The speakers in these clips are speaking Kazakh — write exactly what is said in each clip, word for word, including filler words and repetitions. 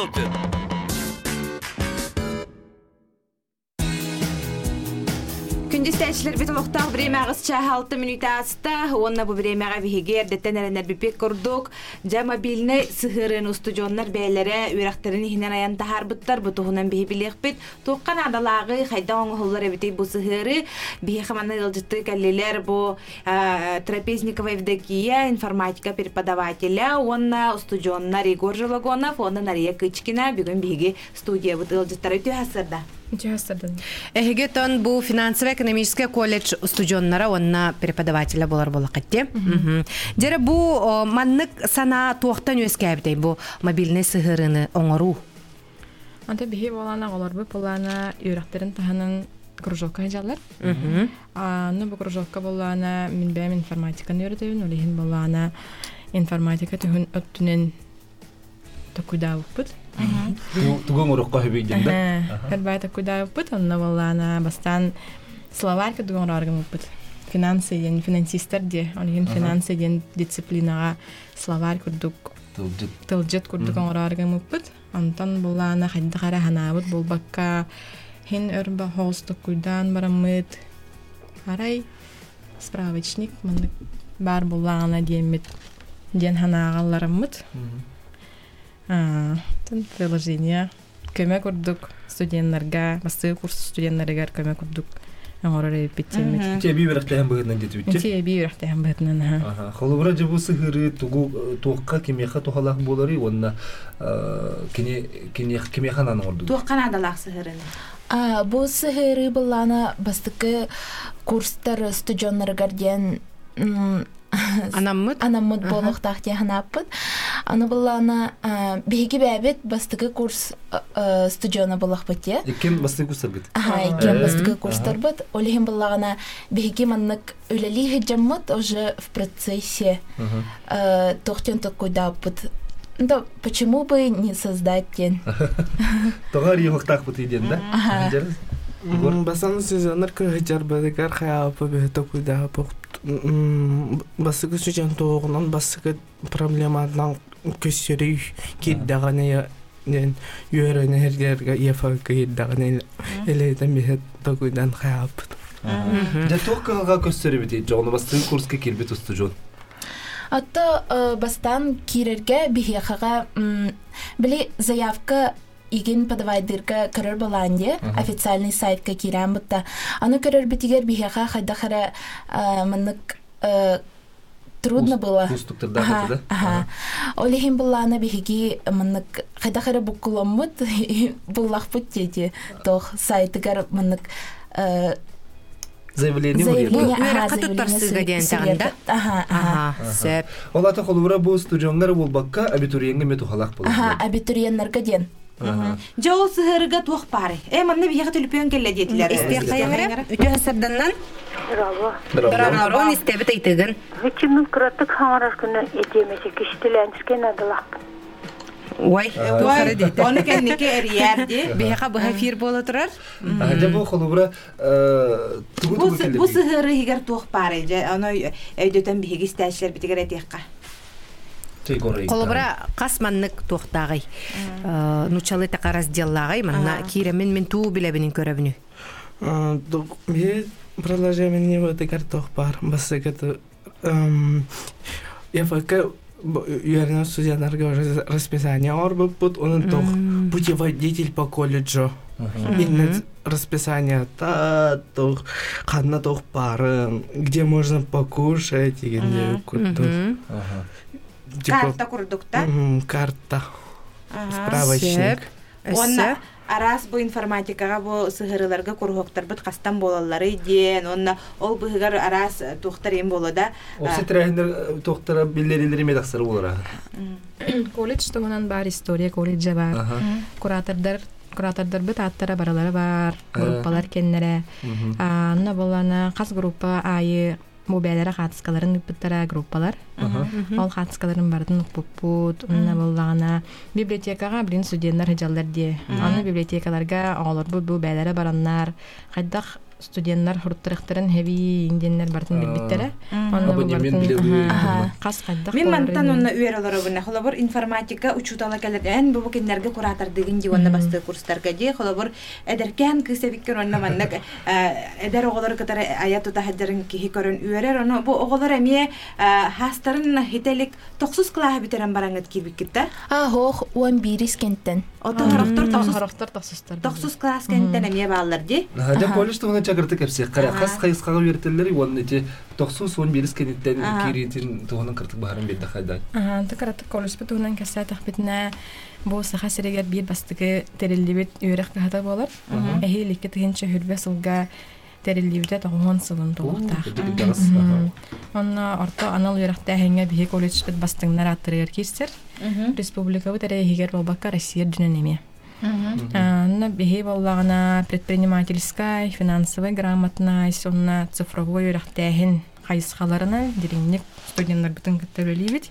ылты. Күндістәшілер бет олықтағы біремәғыз чағы алты минут асыта, онна бұ біремәға вихегер, деттен әрінер біпек көрдік. Жа мобильны сығырын устудионлар бәйлері өрәқтерін ихінен аян тахар бұттар, бұтығынан бейі білек бет. Тоққан адалағы қайда оңғылар әбітей бұ сығыры, бейі қаманы ғылжытты кәлелер бұ Трапезникова Евдокия, информатика преподавателя, онна устудионлар Егор Желагонов, онна Нария Кычкина, бүгін бейге студия бұт ғылжыттар өте асырда. Эһиге тон бу финансово-экономический колледж студионнара онна преподавателя болар болакатте. Дере бу маннык сана туактан өскәбдей бу мобильный сыгырыны оңору. Анда бихи болана олар бу полана юрактерин таханын кружокка жалар. А ну бу кружокка болана мин бәм информатиканы өйрәтәбен, олехин болана информатика түһүн өттүнен токуда уппут. Тугон урокка хебейден да. Хәрбайта куда уппут, онна болана бастан словарька тугон раргым уппут. Финансы ден финансистер де, олехин финансы ден дисциплинага словарь курдук. Тылжет курдук раргым уппут. Антан болана хадда хара ханабыт болбакка хин өрбө холстук куйдан барамыт. Арай справочник мындык бар болана диемит ден ханагаларымыт. А, тен приложение көмөк курдук студентлерге, басты курс студентлерге көмөк курдук. Аңгоры репетиция. Тебе бирәхтәһәм быгыннан дитү. Тебе бирәхтәһәм быгыннан. Аха. Холобра җибу сыгыры тугу туакка кимеха тухалак болары, онна кине кине кимеханан орду. Туаккан адалак сыгырын. А, бу сыгыры булана бастыкы курстар студентлерге дигән Анаммыт? Анаммыт болох тахте ханаппыт. Аны булана беги бәбет бастыгы курс студиона болох бите. Икем бастыгы курстар бит. Ага, икем бастыгы курстар бит. Олехин буллагана беги маннык үлели хиҗаммыт уже в процессе. Э, тохтен токуда бит. Да, почему бы не создать тен? Тогар йох так бит иден, да? Ага. Басан сезоннар кыргыжар бадыкар хаяпы бето куда бу. Басыгы сүжен тоғынан басыгы проблемадан көсөрүй киддаганы ден юрен хергерге ефак киддаганы элетен бит тогудан хаяп. Да тоққа көсөрү бит жогону бастыгы курска кирбит устужон. Атта бастан кирерге бихяга били заявка иген подавайдырга көрөр баланде официальный сайтка кирәм бутта. Аны көрөр битигер бихяга хайдахара мынык трудно было. Ага, ага. Олехин булана бихиги мынык хайдахара букуламмыт буллах бутти тох сайтыгар мынык заявление заявление катыттарсыга ден тагында. Ага, ага. Сеп. Олата холубра бу студионнар болбакка абитуриентге мету халак болду. Ага, абитуриентлерге ден. Жол сыгырыга туох бары. Э, манна бияга төлөпөн келе детилер. Истехтайгара үтө хасарданнан. Браво. Браво. Рон истебит айтыгын. Вичимин кратык хаңараш күнү этемесе киштелендирген адылак. Ой, тухары дейт. Оны кеннике эриерди. Бияга бага фир бола турар. Ага, бу холубра э тугу келе. Бу сыгыры хигер туох бары. Аны өйдөтөн биги стачлар битигер этекка. Колобра касманнык туохтагай. Нучалы така разделлагай, манна киремен мен туу билебинин көрөбүнү. А, бе приложение вот такар тох пар, басыгы эм я фака юрна студентлерге расписание орбут бут, он тох путеводитель по колледжу. Именно расписание та тох ханна тох пар, где можно покушать и где куда. Ага. Карта курдукта? Карта. Справочник. Онна арас бу информатикага бу сыгырыларга кургоктар бит кастан болалары ден, онна ол быгар арас тухтар эм болода. Осы трендер тухтара биллерилери медаксыр болора. Колледж томунан бар история колледжа бар. Куратордар куратордар бит аттара баралары бар, группалар кеннере. Анна болана кас группа айы мобайлары хатыскаларын үппіттара группалар. Ол хатыскаларын бардын үппіппут, онна болағана библиотекаға білін студенттер хыжалдар де. Аны библиотекаларға оғылар бұл бәлері бараннар. Қайдақ студенттар хурттырыктарын heavy инденнер бартын билбиттере. Абонемент билеби. Кас кайдак. Мен мантан онна үйер оларыбына. Холобор информатика учутала келерден бу киндерге куратардыгын дигонда басты курстарга ди. Холобор эдеркен кысебиккен онна маннак эдер оголор катар аяту тахаддарын ки хикорун үйерер. Оно бу оголор эме хастарын хителик токсус клаа битерен барангат кирбиккитте. А хох он бирис кенттен. Ото хорохтор токсус Хорохтор токсустар. токсус класс кенттен эме баалар ди. Хада коллежд тугана чакырты кепсе. Кара хас хайскага бертеллери оннете токсус он бирис кенттен киритин тугана кыртык барын бедде хайда. Ага, текарат колледж бутунан кассатах битне бу саха серегер бир бастыгы терилибит үйрек кахата болар. Эхиликке тигинче хүрбе сылга терилибите тогон сылын толукта. Онна орто анал үйректе хенге бихи колледж бит бастыңнар аттырыр кистер. Республика бит эрегер болбакка Россия дүненеме. Анна бихи боллагана предпринимательская, финансовая грамотность, онна цифровой үйректехин хайсхаларына диринник студенттар битин кеттерилибит.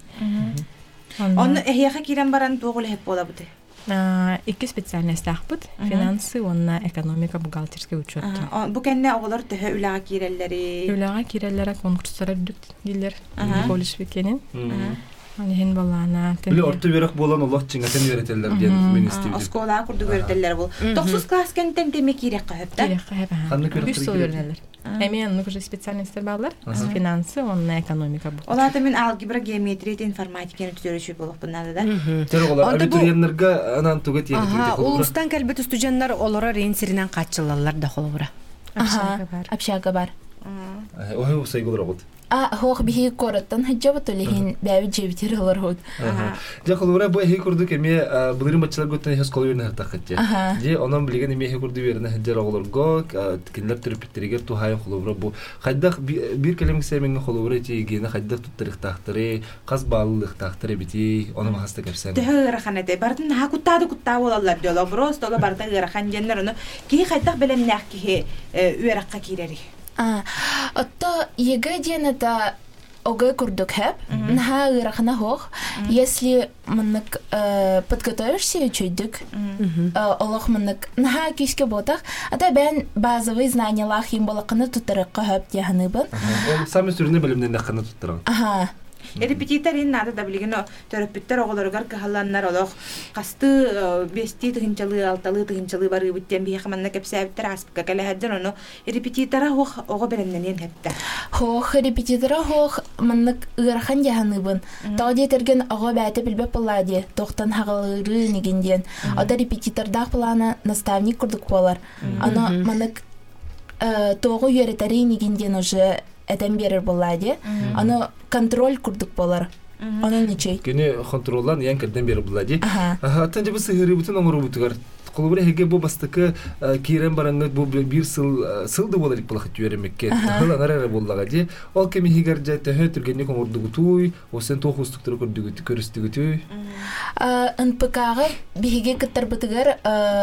Он эхяха кирен баран тугул хеп бола бути. Икки специальность ахбыт, финансы, онна экономика, бухгалтерский учет. Бу кенне оголор төһө үлага киреллери. Үлага киреллери конкурстар дүк дилер. Колледж бекенин. Анин балана. Биле орто берек болан Аллах чиңатен беретеллер ден министрлик. Оскола курду беретеллер бул. Токсус класс кенттен теме кирек кахепта. Кирек кахепта. Ханны көрөп турган. Эмен ну уже специальностьтер балдар. Финансы, онна экономика бу. Олата мен алгебра, геометрия, информатиканы төтөрүчү болуп бунда да. Терголар абитуриентлерге анан тугат ягыт. Улустан келбет студенттер олора рейнсеринен катчылалар да холобура. Общага бар. Ой, усай голрогот. А хох бихи кораттан хаджабы толихин бәби жебитер олар ход. Же холора бу хи курду кеме булыры мачлар готтан хес колуйна хатакатча. Же онан билген эме хи курду берне хаджар оголорго тикинлер терпеттерге тухай холора бу хаддак бир келем семен холора ти гена хаддак туттарык тахтыры каз баалык тахтыры бити онун хаста кепсен. Төгөр ханете бардын ха куттады кутта болалар жоло просто ола барда гырхан женнер оны ки хаддак белемнак ки үйракка кирери. А, отто ега денета ога курдук хэп, наха гырахна хох, если маннык подготовишься чудик, олох маннык наха кишке ботах, ата бен базовые знания лахим балаканы тутарыкка хэп дияханыбын. Сами сүрүнө белемден даканы туттаран. Ага. Репетиторин надо да билген терапевттер оголоргар кахалланнар олох касты бести тыгынчалы алталы тыгынчалы бары биттен бие хаманна кепсәбиттер аспка калаһаддан оно репетитора хох ого белемнен хепта хох репетитора хох маннык ырхан яһаныбын тоди терген ого бәте билбеп буллади токтан хагалыры нигенден ада репетиторда плана наставник курдук болар ана маннык тогы йөрәтәри нигенден уже этен берер буллади аны контроль курдук болар аны ничей кене контроллан ян каден берер буллади аха тенде бу сыгыры бутун оңру бутугар колубура хеге бу бастыкы кирен бараңга бу бир сыл сылды боларык булак жөремекке хала нарара буллага ди ол кеми хигер жайта хөтүргенне комурдугутуй осен тохустуктур көрдүгүт көрүстүгүтүй а нпкга биге кеттер бутугар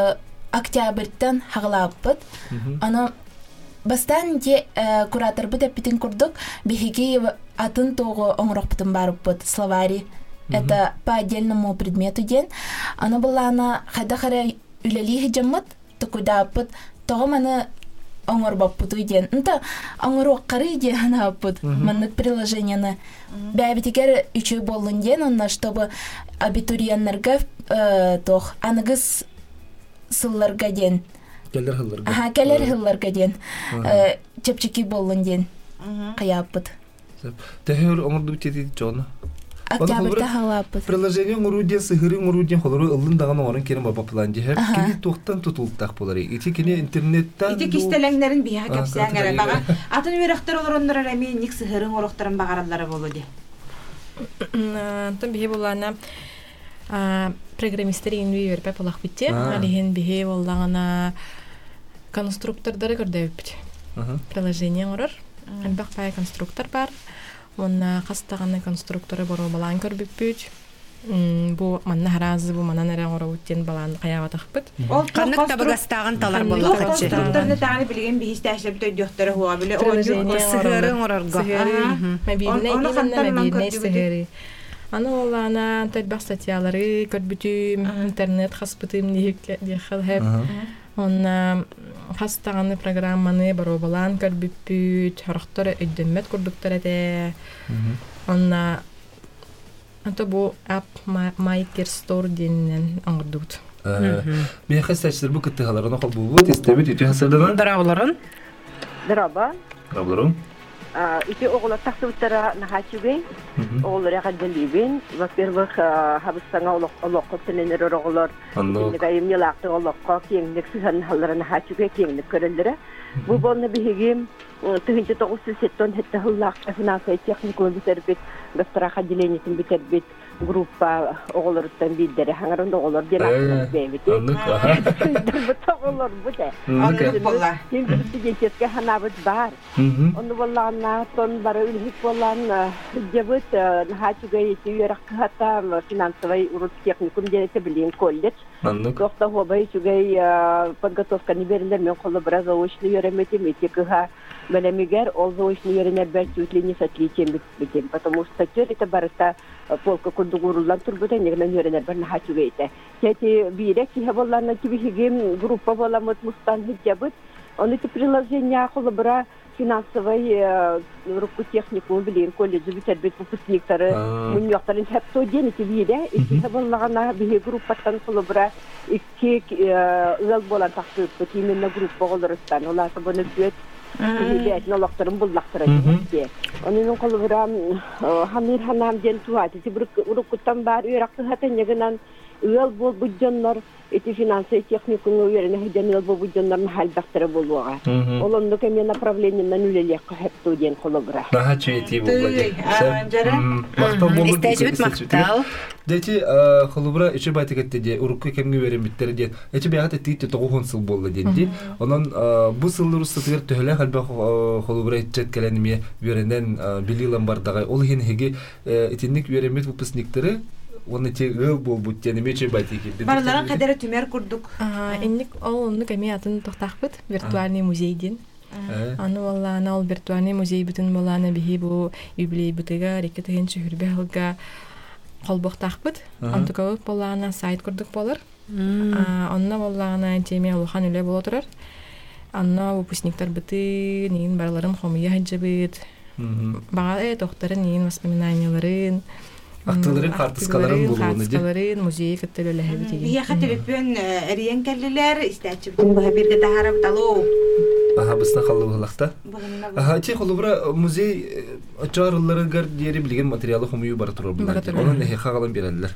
октябрьтан хаглаппыт аны бастан де куратор бит эпитин курдук бихиги атын того оңрохпытын барыппыт словари. Это по отдельному предмету ден. Она была на хадахара үлелиги жаммат токудаппыт того маны оңорбаппыту ден. Нта оңороккары ден анаппыт маннык приложениені. Бәбитигер үчөй болын ден, онна чтобы абитуриеннерге тох аныгыз сылларга ден. Келер хылларга. Ага, келер хылларга ден. Чепчики болын ден. Каяппыт. Техер оңорду битети жона. Октябрьда халаппыт. Приложение оңоруден сыгыры оңоруден холору ылын даган оңорун керен баба план же. Кини токтан тутултак болары. Ити кини интернеттен. Ити кистелеңдерин бия кепсәңәре бага. Атын үрәхтер олороннар әми ник сыгырын орохтарын багараллары болуди. Тон бие булана программистерин вивер пеполах битте. Алиген бие боллагана конструктордары көрдөп. Приложение орор. Албак пай конструктор бар. Онна кастаганы конструкторы боро балан көрбүппүт. Бу манна харазы бу манна нерен орабыттен балан каяга такпыт. Ол канык табагастаган талар болот. Конструкторны тагы билген бихис тәшлеп төйдөктөрө хуа биле. Сыгырын орорго. Мобильный именно мобильный сыгыры. Аны олана тәлбак статьялары көрбүтүм, интернет хаспытым дихел хеп. Онна хастаганы программаны баробалан көрбүппүт, характары өйдөммөт курдуктар эте. Онна anta bu app Maker Store denilen аңгырдыгыт. Мен хастачтар бу кыттыгаларын окул бу тестебит үтү хасырдана. Дарабаларын. Дараба. Дарабаларын. А, ити оголар тахтыктара нахачугей. Оголар гадделибин. Во-первых, хабыстаңа олок олок тененер оголар. Негайым ялакты олокка кеңдек сыган халларын нахачугей кеңдек көрөлдөрө. Бу болны бигем тыгынчы тогуз жүз сеттен хетте хыллак финансовый техникум битербит, гастраха отделениесин битербит группа оголорттан биддери хаңарында оголор делак бебит. Бу тоголор бу. Аны болла. Кимдирди жеческе ханабыт бар. Оны боллана тон бары үлхик боллан жебит нахачуга ети юракката финансовый урут техникум дерете билин колледж. Тохта хобай чугай подготовка не берилер мен колу бираз заочный юреметим этикага Белемигер, ол заочный юренер бертютли не с отличием битем, потому что теперь это барыта полка кундугурлан турбута негнен юренер бер нахачугейте. Тети бирек хеболларна тибихигем группа боламыт мустан хиджабыт, он эти приложения холобра финансовый руку технику билин колледжи битербит выпускниктары муньяктарын хепто дени тибиде, и хеболларна биги группаттан холобра икки ыл болан тахтып именно группа голорыстан, олар собоны түет Билет налогтарын буллактырат ди. Онун колбурам хамир ханам ден туати тибрук урукуттан бар үракты хатан ягынан ыл бол буджаннар эти финансовый техникум уверены хиден ыл бол буджаннар хал бактыры болуга. Олондо кеме направление на нулелек хепту ден колбура. Наха чети буллади. Мактал болду. Истежбит мактал. Дети холубра ичи байтыгетте де урукка кемге берем биттер де. Эти бягат тити тогон сыл болду денди. Онон бу сыллар устатыр төхлө халба холубра ичет келенме беренен билилан бардагай ол хен хеге этинник беремет выпускниктери оны тегыл бол бут денемече байтыгет. Барларын кадары түмөр курдук. Энник ол оны кеме атын тохтакпыт виртуальный музейден. Аны валлана ол виртуальный музей бүтүн боланы бихи бу юбилей бутыга рекетен чүрбелга Холбохтахпыт, антыкалык боллана сайт курдук болар. Анна боллана теме улхан үле болотурар. Анна выпускниктар быты, нин барларын хомия хаджабыт. Бага э тохтарын нин воспоминанияларын, актыларын, картыскаларын болуны ди. Картыскаларын музей кеттеле лехебит. Бия хатыбепен эриен келлелер истәчүбүтүн бу бирге тахарап талуу. Аха бысна халлыгылакта. Аха ти холубра музей ачарлары гар дери билген материалы хомую бар турар булар. Онун нехе хагалан берелер.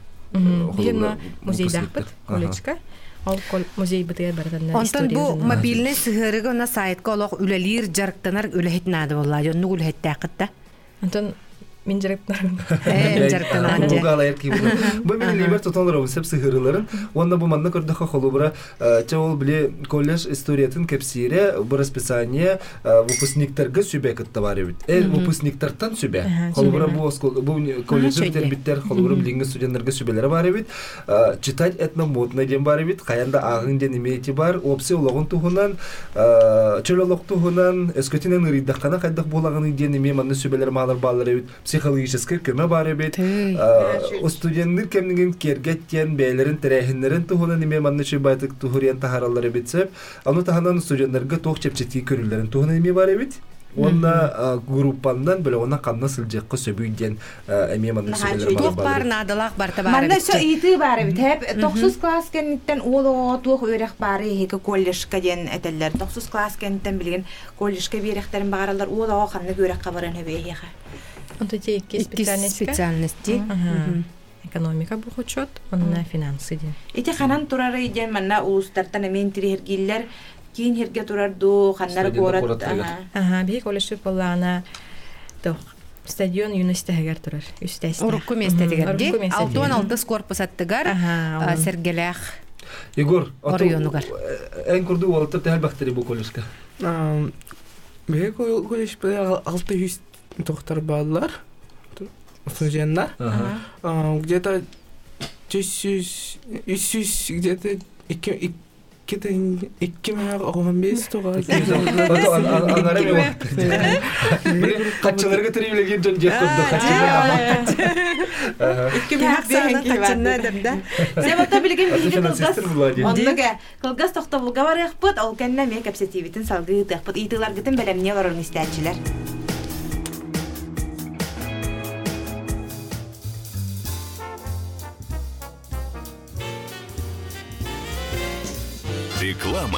Бирна музей дахпыт, колледжка. Ал кол музей битер бардан история. Онтон бу мобильный сыгырыгы на сайтка олох үлелир жарктанар үлехитнады булла. Жонну үлехиттакытта. Онтон Мен жарыктан. Э, жарыктан анже. Бу галайыр ки бу. Бу мен либер тотонлар сеп сыгырыларын. Онда бу манна көрдөкө холубра чагыл биле колледж историятын кепсире бу расписание выпускниктерге сүбекытта бар бит. Э, выпускниктардан сүбе. Холубра бу бу колледждер биттер холубра билинге студенттерге сүбелери бар бит. Читать этномодный ден бар бит. Каянда агын ден имети бар. Опси улогун тугунан, чөлөлөк тугунан, эскетинен риддакана кайдак болагын ден име манна сүбелери малар балары бит. Психологический көмө бар бит. Студенттер кемнеген кергеттен бейлерин терехинлерин тугунан эме манны чыбайтык тугурен тахаралары битсеп, аны таханан студенттерге тох чепчети көрүлөрүн тугунан эме бар бит. Онна группандан беле она канна сылжыкка сөбүйден эме манны сөбөлөр бар. Тук бар надалак барта бар. Манда сө ити бар бит. Хеп тоқсыз класс кенниттен olo тух өрек бары хеке колледжка ден этеллер. тоқсыз класс кенниттен билген колледжка беректерин багаралар olo канны өрекка баран хебеге. Это те специальности. специальности. Экономика бу учет, он на финансы ден. Эти ханан турары ден манна улустартан эмен тирергиллер кийин херге турарду ханнар горат. Ага, би колледж боллана то стадион юности хагар турар. Үстәсте. Урукку местедигер ди. Алтон алтыс корпус аттыгар сергелях. Егор, Орионугар. Эн курду олтыр тәһәл бактыры бу колледжка. Бе колледж алты жүз доктор баллар, студенттар. Где-то тысяча, где-то икки икки мега огон бес туга. Анара ме вакыт. Каччыларга терилеген жон жек көрдү каччылар. икки мега сана качына да. Себапта билген биһиге кылгас. Оннага кылгас тохтобулга барыппыт, ол кенне ме капсетивитин салгы тахпыт итылар гытын белемне барыр истәчләр. Реклама.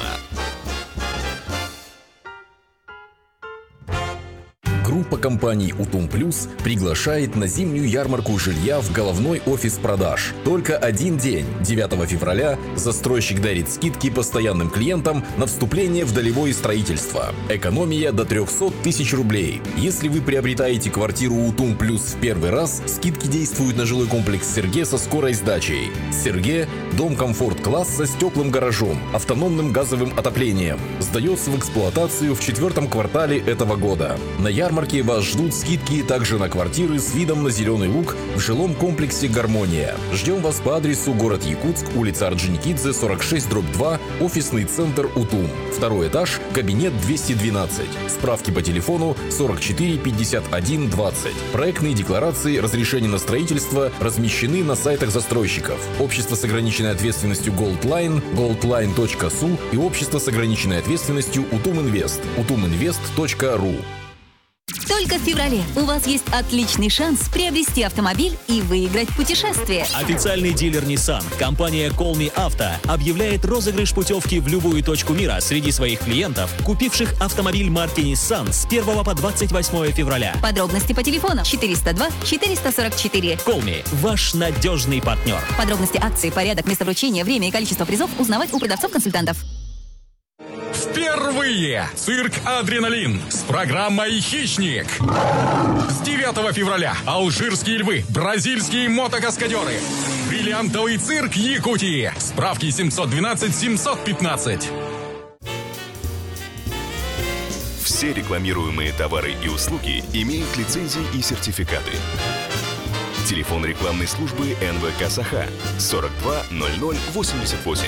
Группа компаний «Утум Плюс» приглашает на зимнюю ярмарку жилья в головной офис продаж. Только один день, девятого февраля, застройщик дарит скидки постоянным клиентам на вступление в долевое строительство. Экономия до трехсот тысяч рублей. Если вы приобретаете квартиру «Утум Плюс» в первый раз, скидки действуют на жилой комплекс «Серге» со скорой сдачей. «Серге» – дом комфорт-класса с теплым гаражом, автономным газовым отоплением. Сдается в эксплуатацию в четвертом квартале этого года. На ярмарке вас ждут скидки также на квартиры с видом на Зеленый луг в жилом комплексе «Гармония». Ждем вас по адресу город Якутск, улица Орджоникидзе, сорок шесть дробь два, офисный центр «Утум». Второй этаж, кабинет двести двенадцать. Справки по телефону сорок четыре пятьдесят один двадцать. Проектные декларации, разрешения на строительство размещены на сайтах застройщиков. Общество с ограниченной ответственностью Goldline, goldline точка су и общество с ограниченной ответственностью Утум Инвест, утуминвест точка ру. Только в феврале у вас есть отличный шанс приобрести автомобиль и выиграть путешествие. Официальный дилер Nissan, компания Call Me Auto, объявляет розыгрыш путевки в любую точку мира среди своих клиентов, купивших автомобиль марки Nissan с первого по двадцать восьмое февраля. Подробности по телефону четыреста два четыреста сорок четыре. Call Me, ваш надежный партнер. Подробности акции, порядок, место вручения, время и количество призов узнавать у продавцов-консультантов. Впервые цирк «Адреналин» с программой «Хищник». С девятого февраля алжирские львы, бразильские мотокаскадеры. Бриллиантовый цирк Якутии. Справки семьсот двенадцать семьсот пятнадцать. Все рекламируемые товары и услуги имеют лицензии и сертификаты. Телефон рекламной службы эн вэ ка «Саха» сорок два ноль ноль восемьдесят восемь.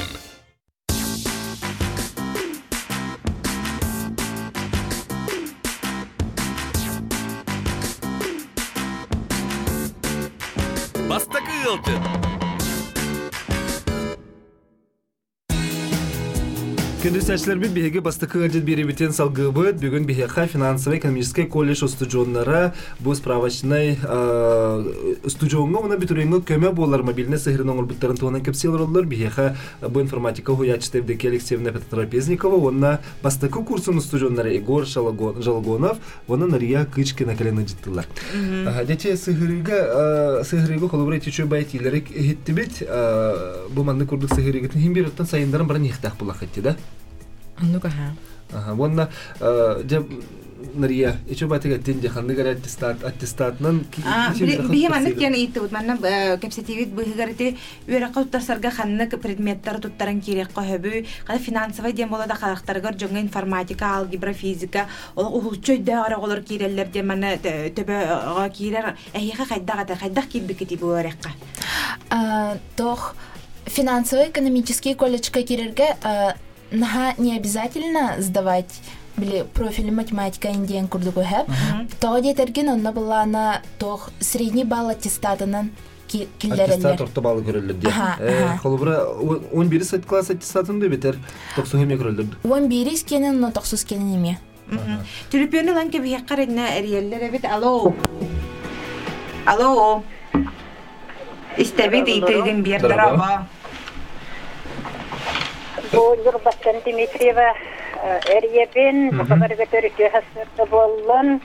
Бастакылтын! Күндүсәчләр бит биһиге бастыкы гаджет беребитен салгыбыт. Бүгүн биһига финансовый экономический колледж студионнары бу справочный студионга уна битүреңге көмө болар мобильный сыгырын оңорбуттарын туган кепселерлер биһига бу информатика хуячтев де Алексеевна Петрапезникова уна бастыкы курсын студионнары Егор Жалгонов уна Нария Кычкина келене життилар. Дете сыгырыга сыгырыга колобрать үчү байтилер хиттибит бу манны курдук сыгырыгытын химбирттан сайындарын барын ихтах булахатты да. Ну-ка, ага. Ага, вон жаб Нария, еще батыга тенде ханныгар аттестат, аттестатнан бихим аннык яны итти бут манна кепсетивит быгыгарыты үрәккә туттарсарга ханнык предметтар туттаран кирәк каһыбы, када финансовый дем болада характаргар жоңга информатика, алгебра, физика, ол учөйдә аралар кирәлләр дем манна төбәгә кирәр, әйгә кайдага кайдак кирбикети бу үрәккә. А тох финансовый экономический колледжка кирергә наха не обязательно сдавать били профиль математика индиан курдугу хэп. То детерген онна была на тох средний балл аттестатынан киллерелер. Аттестат орта баллы көрөлдү. Э, холбура он бир сет класс аттестатында бетер токсуз эме көрөлдү. он бир кенен, но токсуз кенен эме. Телефонны ланке бия карына эриеллер бит. Алло. Алло. Истебит итеген бердираба. Olur Baskan Dimitrieva Eriyebin, bu kadar götürücü hastası bolun.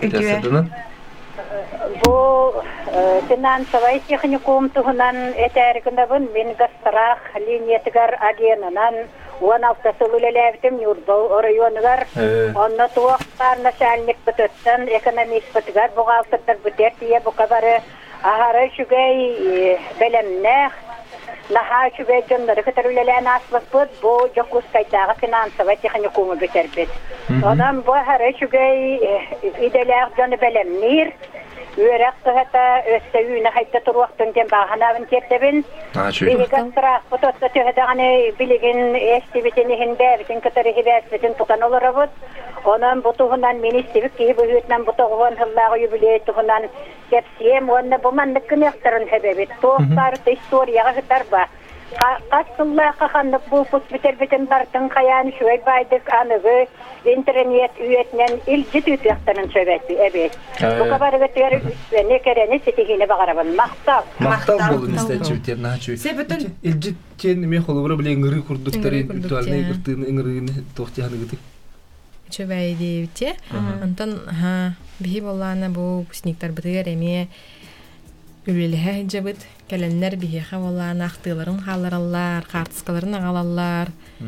Bu finansовый техникум тугунан этергендабын мен гастрах линиятыгар агенынан он алты сылылелевтим юрдол районыгар онна туактар начальник бөтөттөн экономист бөтгар бухгалтер бөтөр тие бу кадары ахары шугай белемнех наха шугай жоннору көтөрүлелен аслык бу жокускайдагы финансовый техникуму бөтөрбүт. Онан бу ахары шугай иделер жоны белемнир Üörek tuhata östevüne hayta turuqtun den bahanavın kertebin. Biligastrak fototta tuhata hani biligin estibitini hinde bitin katarı hibet bitin tutan olarabut. Onun butuğundan ministivik ki bu hütnen butuğun hıllağı yübüleye tuğundan kepsiyem onunla bu manlıkın yaktarın hebebit. Tuğuklar da istoriyağı hıtar ba. Qasılla qaxanlık bu pus biter biten bartın qayan şöyle baydık anıgı internet üyetnen ilcit ütüyaktanın söbeti evet. Bu kabarı götür ne kereni sitihine bağırabın maqtal. Maqtal bolun istəçi biter naçı. İlcit ken me xolubra bilen ngırı kurdukları virtualne gırtığını ngırını toxtiyanı gıtık. Çöbeydi bite. Ondan ha bihi bollana bu pusniktar bıtıgar emiye Ülülühe jabıt, gelenler bihi havalan, aktıların halarallar, kartıskaların ağalallar.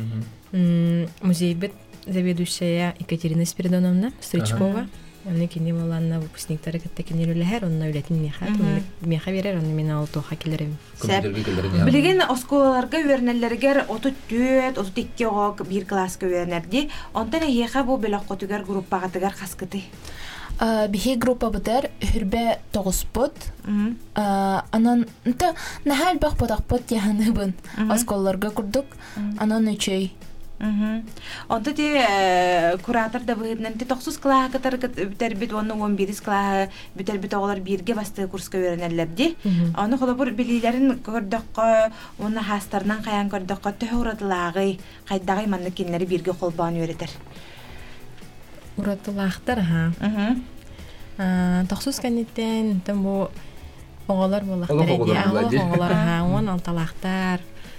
Muzeybet заведующая Екатерина Спиридоновна Стричкова. Оны кини боланна выпускниктары кеттекин ülülüher, онна ülеtin меха. Меха берер, оны мен алты оқа келерем. Билеген осколаларга үйернеллергер отут төт, отут икки оғақ bir класска үйернерди. Онтан ехе бу белақ котугар группағатыгар қасқыты. Бихи группа бутер хүрбе тоғуспут. Анан нта нахал бақ потақпут яханыбын. Осколаларга курдук. Анан үчей. Онда те куратор да быһытнан те тохсус класс катар битер бит онны он бир класс битер бит оглар бирге басты курска öğrenellerdi. Аны холобур билилерин көрдөккө, оны хастарынан каян көрдөккө төһүратылагы, кайдагы манны кинлери бирге колбан öğreter. Уратылактар ха. Аа, тохсус канеттен тем бу оглар болактар эди. Оглар ха, он алталактар.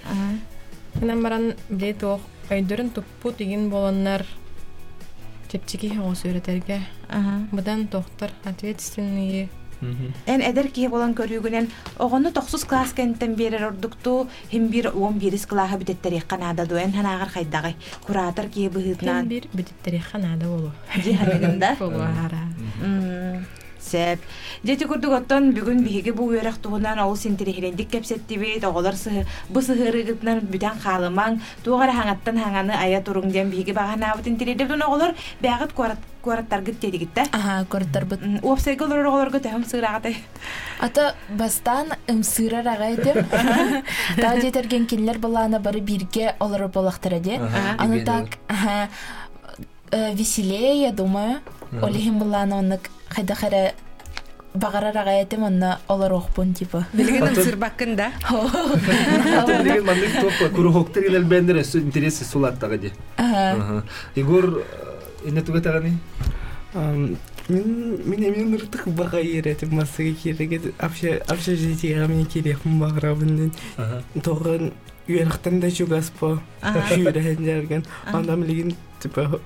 Мен баран биле тох Айдырын туппу деген болоннар тепчики хоос өретерге. Бұдан тоқтар ответственные. Эн эдер кие болан көрүгүнен огону тохсус класс кенттен берер ордукту хим бир он бир класса битеттери канада эн ханагар кайдагы куратор кие быһытнан хим бир битеттери канада болу. Жиханагында. Болуара. Сеп. Дети көрдүгөттөн бүгүн биһиге бу үйрөк тугунан ол синтерехирендик кепсеттибит, оголор бу сыгырыгытнан бүтән халымаң, тугар хаңаттан хаңаны ая туруң ден биһиге баганабыт интередебден оголор бягыт куараттаргыт дедигитте. Ага, куараттарбыт. Уопсайгылар оголорго тәһәм сыгырагыты. Ата бастан ымсырарага деп. Та жетерген кинлер баланы бары бирге олар болактыр де. Аны так, ага, веселее, я думаю. Олихим баланы оннык Хайдахара багарарага этем онна олар окпун типа. Билген сырбакында. Билген мандык топ курухоктер генел бендер су интереси сулаттага ди. Ага. Игор инетугатагани? Ам мен мен мен ныртык бага еретип масыга кереге апша апша житига мен керек багарабын. Тогын үйрөктөн да чугаспо. Үйрөһөн жерген. Анда билген типа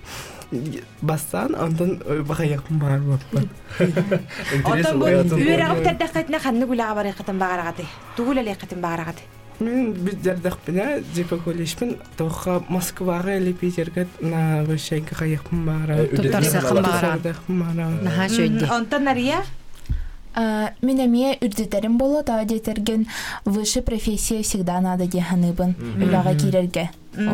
Бастан, ондан бағаяқым бар баппын. Ондан бұл үйрәғып тәрдәқетіне қанны күліға бар еқетін бағарағаты? Түгіл әлі еқетін бағарағаты? Мен біздердіқпіне жепа колешпін, тоққа Москваға әлі Питергет на вышайға қаяқым бағарағаты. Тұттарсақым бағарағаты. Наға шөйді. Ондан нария? Мен әме үрдетерім болу, та детерген выше профессия всегда надо деханыбын, үліға керерге.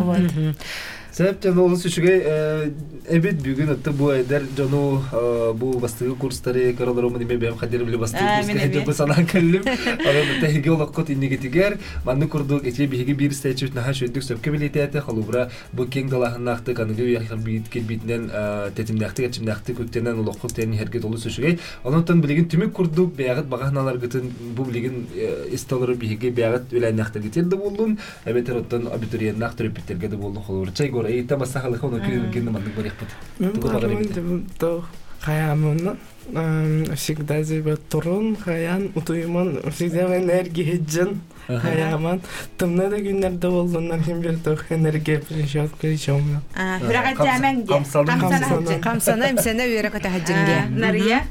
Себептен олын сүшіге әбет бүгін өтті бұл әйдер жону бұл бастығы курстары қаралар омын еме бәйім қадері білі бастығы курсқа әйдер бұл санан кәлім. Араны тәхеге олақ қот иннегетігер. Манны күрдік әте бейге бір істәйчі өтіна ха шөйдік сөпке білеті әті қалубыра бұл кең далағын нақты қанығы үйақыр бейіткер бейтінен тәтімдәқті, әтімдәқті көттенен олақ қот тәйін әргет олы сүшіге. Онықтан білеген түмік күрдік бәйғыт бағаналар гытын бұл білеген істалары бейге бәйғыт өләйнақтар гетерді болдың. Әбетер оттан абитуриеннақ түріпеттерге де болдың қолыбыр. Чай гор әйті масақалы қоны күйін мандық бар еқпеді. Мен барымын деп қаямын. Всегда зебе тұрын, қаян, ұтуймын. Всегда энергия жын. Қаямын. Тымна да күндерді болдыңнан кем бір тоқ энергия пришет кричом. Хүрағат жәмәң де. Қамсана. Қамсана емсені үйрәқат әжінге. Нария?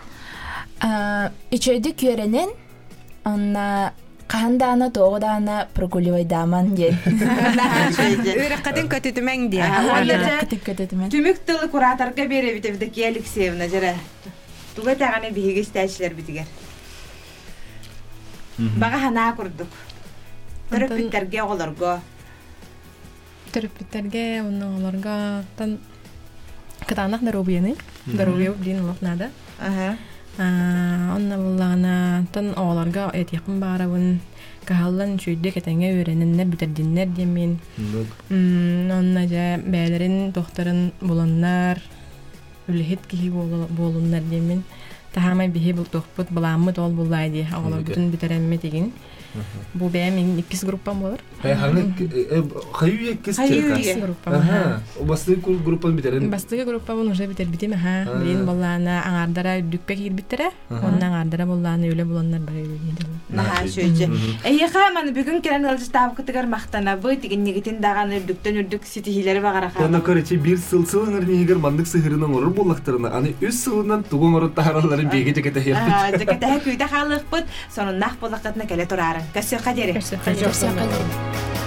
Үчөйді көренен, онна Қанданы тоғыданы прогуливайдаман ден. Үйрәқатын көтетімен де. Түмік тылы кураторға бері бітівдікі Алексеевна жәрі. Туға тағаны бейге стәйшілер бітігер. Баға хана күрдік. Түріпіттерге оларға. Түріпіттерге оның оларға. Кытанақ дарубияны. Дарубия блин олық нада. Онна буллагана тон ооларга этиякын барабын кахаллан чүйдө кетеңе өйрененнер битердиннер демин. Онна жа бәлерин тохтарын буланнар үлехет кихи болуннар демин. Тахамай бихи бул тохпут буламмыт ол буллай ди. Оолар бүтүн битеремме деген. Бу бәм иккис группам болар. Ханы хаюя кис группа. Ага. Бастыгы группаны битерен. Бастыгы группаны уже битер битеме ха. Бин боллана аңардара дүкпе кир битере. Оннан аңардара боллана үле буланнар бар үйдө. Наха шөйче. Эйха маны бүгүн керен алжы табыкытыгар мактана бу деген негитин даган үрдүктөн үрдүк ситихилери багараха. Онда көрөчү бир сылсылыңыр нигер мандык сыгырынан ору боллактарына аны үс сылынан тугун ору тахараларын беге жекете херди. А, жекете күйтө халыкпыт, сонун нах боллактатына келе турарын. Көсө кадери. Көсө кадери.